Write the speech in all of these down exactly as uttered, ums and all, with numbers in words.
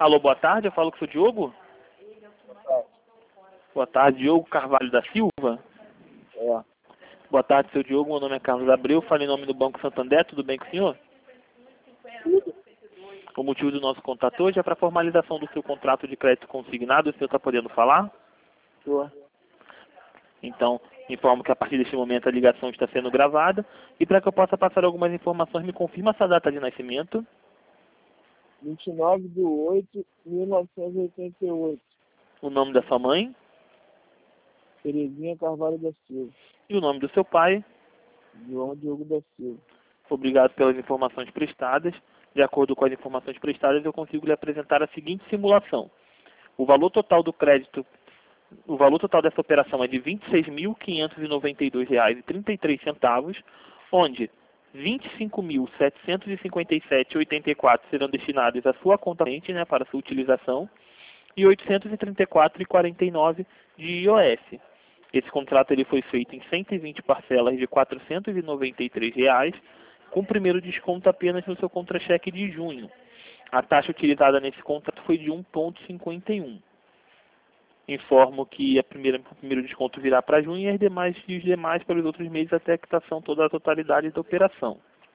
Alô, boa tarde, eu falo com o seu Diogo? É. Boa tarde, Diogo Carvalho da Silva. É. Boa tarde, seu Diogo, meu nome é Carlos Abreu, falo em nome do Banco Santander, tudo bem com o senhor? Tudo. O motivo do nosso contato hoje é para a formalização do seu contrato de crédito consignado, o senhor está podendo falar? Tô. Então, informo que a partir deste momento a ligação está sendo gravada e para que eu possa passar algumas informações, me confirma essa data de nascimento, vinte e nove de oito de mil novecentos e oitenta e oito. o nome da sua mãe Terezinha Carvalho da Silva. e o nome do seu pai. João Diogo da Silva. Obrigado pelas informações prestadas. De acordo com as informações prestadas, eu consigo lhe apresentar a seguinte simulação. O valor total do crédito, o valor total dessa operação é de vinte e seis mil quinhentos e noventa e dois reais e trinta e três centavos, onde vinte e cinco mil setecentos e cinquenta e sete reais e oitenta e quatro centavos serão destinados à sua conta corrente, né, para sua utilização, e oitocentos e trinta e quatro reais e quarenta e nove centavos de I O S. Esse contrato ele foi feito em cento e vinte parcelas de quatrocentos e noventa e três reais, com o primeiro desconto apenas no seu contra-cheque de junho. A taxa utilizada nesse contrato foi de um vírgula cinquenta e um. Informo que a primeira, o primeiro desconto virá para junho e as demais, e os demais para os outros meses até a quitação toda a totalidade da operação.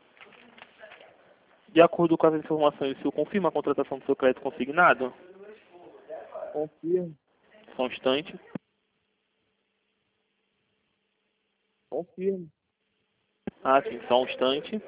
De acordo com as informações, o senhor confirma a contratação do seu crédito consignado? Confirmo. Só um instante. Confirmo. Ah, sim, só um instante.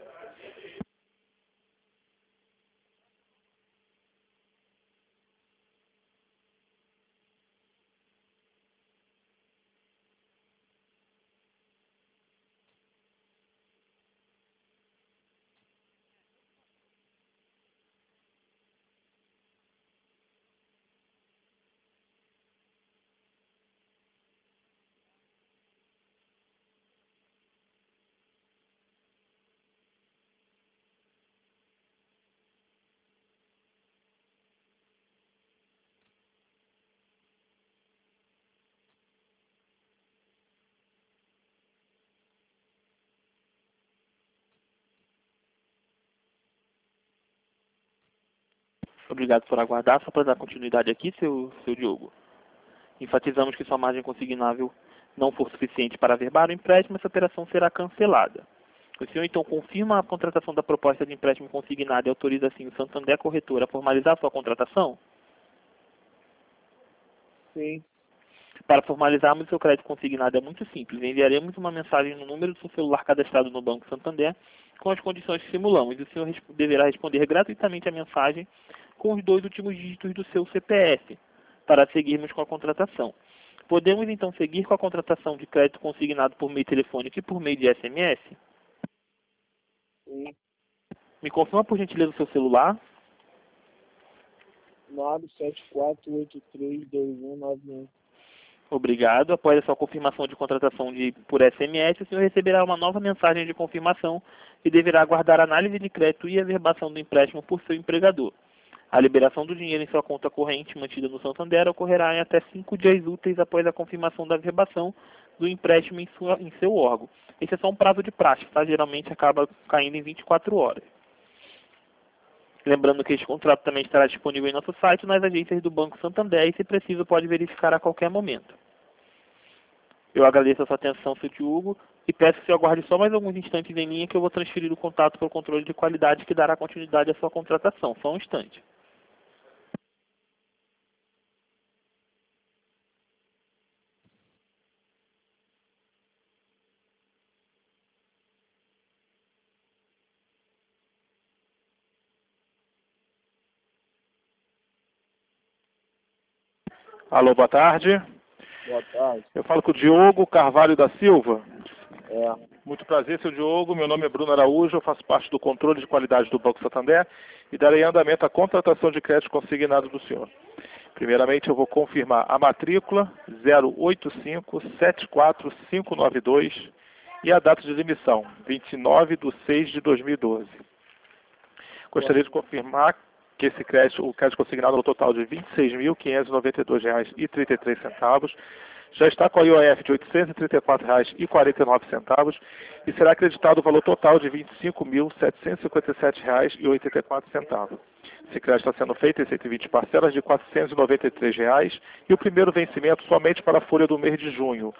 Obrigado por aguardar. Só para dar continuidade aqui, seu, seu Diogo. Enfatizamos que sua margem consignável não for suficiente para averbar o empréstimo, essa operação será cancelada. O senhor, então, confirma a contratação da proposta de empréstimo consignado e autoriza, assim, o Santander Corretora a formalizar sua contratação? Sim. Para formalizarmos o seu crédito consignado é muito simples. Enviaremos uma mensagem no número do seu celular cadastrado no Banco Santander com as condições que simulamos. E o senhor deverá responder gratuitamente a mensagem com os dois últimos dígitos do seu C P F para seguirmos com a contratação. Podemos, então, seguir com a contratação de crédito consignado por meio telefônico e por meio de S M S? Sim. Me confirma, por gentileza, o seu celular. nove sete quatro oito três dois um nove um. Obrigado. Após a sua confirmação de contratação de, por S M S, o senhor receberá uma nova mensagem de confirmação e deverá aguardar a análise de crédito e a averbação do empréstimo por seu empregador. A liberação do dinheiro em sua conta corrente mantida no Santander ocorrerá em até cinco dias úteis após a confirmação da averbação do empréstimo em, sua, em seu órgão. Esse é só um prazo de praxe, tá? Geralmente acaba caindo em vinte e quatro horas. Lembrando que este contrato também estará disponível em nosso site, nas agências do Banco Santander, e se preciso pode verificar a qualquer momento. Eu agradeço a sua atenção, seu Diogo, e peço que você aguarde só mais alguns instantes em linha que eu vou transferir o contato para o controle de qualidade que dará continuidade à sua contratação. Só um instante. Alô, boa tarde. Boa tarde. Eu falo com o Diogo Carvalho da Silva. É. Muito prazer, seu Diogo. Meu nome é Bruno Araújo, eu faço parte do controle de qualidade do Banco Santander e darei andamento à contratação de crédito consignado do senhor. Primeiramente, eu vou confirmar a matrícula zero oito cinco sete quatro cinco nove dois e a data de emissão, vinte e nove de seis de dois mil e doze. Gostaria de confirmar que esse crédito, o crédito consignado no total de vinte e seis mil quinhentos e noventa e dois reais e trinta e três centavos, já está com a I O F de oitocentos e trinta e quatro reais e quarenta e nove centavos e será acreditado o valor total de vinte e cinco mil, setecentos e cinquenta e sete reais e oitenta e quatro centavos. Esse crédito está sendo feito em cento e vinte parcelas de quatrocentos e noventa e três reais e o primeiro vencimento somente para a folha do mês de junho.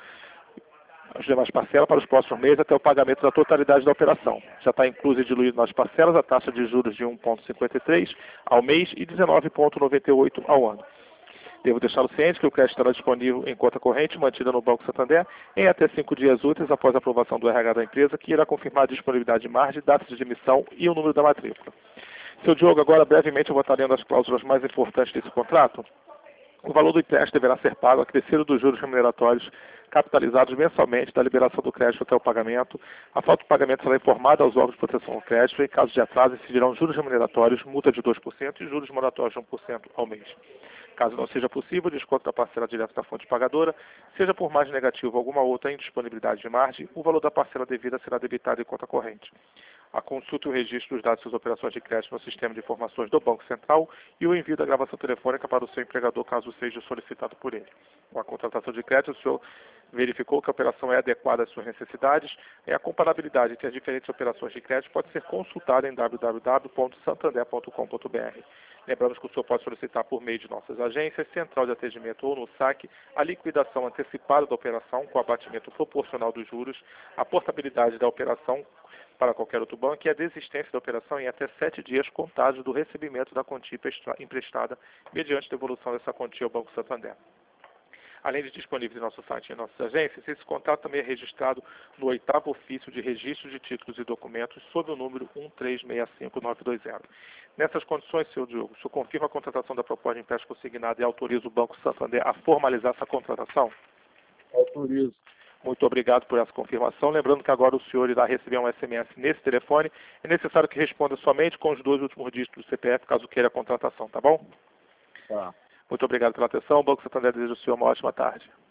As demais parcelas para os próximos meses até o pagamento da totalidade da operação. Já está incluso e diluído nas parcelas a taxa de juros de um vírgula cinquenta e três ao mês e dezenove vírgula noventa e oito ao ano. Devo deixá-lo ciente que o crédito estará disponível em conta corrente mantida no Banco Santander em até cinco dias úteis após a aprovação do R H da empresa, que irá confirmar a disponibilidade de margem, datas de emissão e o número da matrícula. Seu Diogo, agora brevemente eu vou estar lendo as cláusulas mais importantes desse contrato. O valor do empréstimo deverá ser pago acrescido dos juros remuneratórios capitalizados mensalmente da liberação do crédito até o pagamento. A falta de pagamento será informada aos órgãos de proteção ao crédito. Em caso de atraso, incidirão juros remuneratórios, multa de dois por cento e juros moratórios de um por cento ao mês. Caso não seja possível, desconto da parcela direta da fonte pagadora, seja por margem negativa ou alguma outra indisponibilidade de margem, o valor da parcela devida será debitado em conta corrente. A consulta e o registro dos dados de suas operações de crédito no sistema de informações do Banco Central e o envio da gravação telefônica para o seu empregador, caso seja solicitado por ele. Com a contratação de crédito, o senhor verificou que a operação é adequada às suas necessidades e a comparabilidade entre as diferentes operações de crédito pode ser consultada em w w w ponto santander ponto com ponto b r. Lembramos que o senhor pode solicitar por meio de nossas agências, central de atendimento ou no saque, a liquidação antecipada da operação com abatimento proporcional dos juros, a portabilidade da operação para qualquer outro banco e a desistência da operação em até sete dias contados do recebimento da quantia emprestada mediante devolução dessa quantia ao Banco Santander. Além de disponíveis em nosso site e em nossas agências, esse contrato também é registrado no oitavo ofício de registro de títulos e documentos sob o número um três seis cinco nove dois zero. Nessas condições, senhor Diogo, o senhor confirma a contratação da proposta de empréstimo consignado e autoriza o Banco Santander a formalizar essa contratação? Autorizo. Muito obrigado por essa confirmação. Lembrando que agora o senhor irá receber um S M S nesse telefone. É necessário que responda somente com os dois últimos dígitos do C P F, caso queira a contratação, tá bom? Tá. Muito obrigado pela atenção. O Banco Santander deseja ao senhor uma ótima tarde.